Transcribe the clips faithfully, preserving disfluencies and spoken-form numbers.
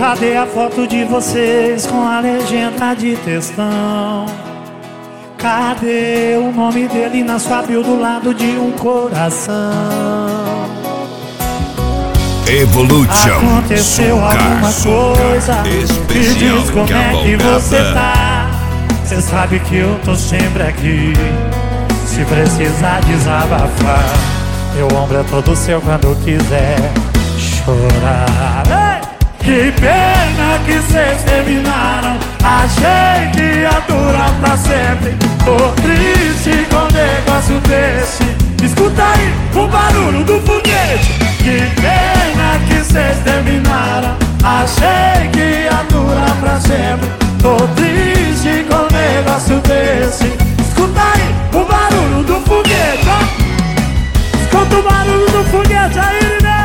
Cadê a foto de vocês com a legenda de textão? Cadê o nome dele na sua bio do lado de um coração? Evolution. Aconteceu Sucar, alguma coisa? Me diz como é que você tá. Cê sabe que eu tô sempre aqui, se precisar desabafar. Meu ombro é todo seu quando quiser chorar. Ei! Que pena que cês terminaram. Achei que ia durar pra sempre. Tô triste com um negócio desse. Escuta aí o barulho do foguete. Que pena que cês terminaram. Achei que ia durar pra sempre. Tô triste com um negócio desse. Escuta aí o barulho do foguete, ó. Escuta o barulho do foguete aí, né?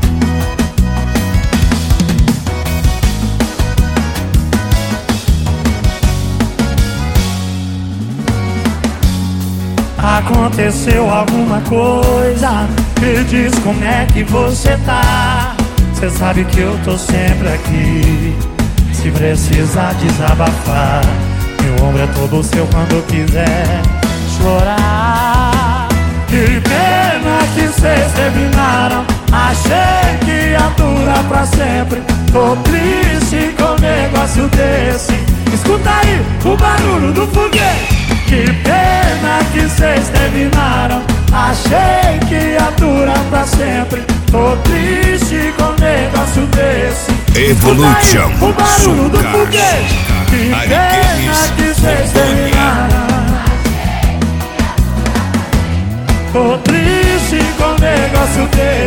Aconteceu alguma coisa? Me diz como é que você tá. Cê sabe que eu tô sempre aqui, se precisar desabafar. Meu ombro é todo seu quando quiser chorar. Que pena que cês terminaram. Achei que ia durar pra sempre. Tô triste com um negócio desse. Escuta aí o barulho do foguete. Que pena que cês terminaram. Achei que ia durar pra sempre. Tô triste com um negócio desse. Evolution. O barulho do foguete. Que pena que cês terminaram. Tô triste com um negócio desse.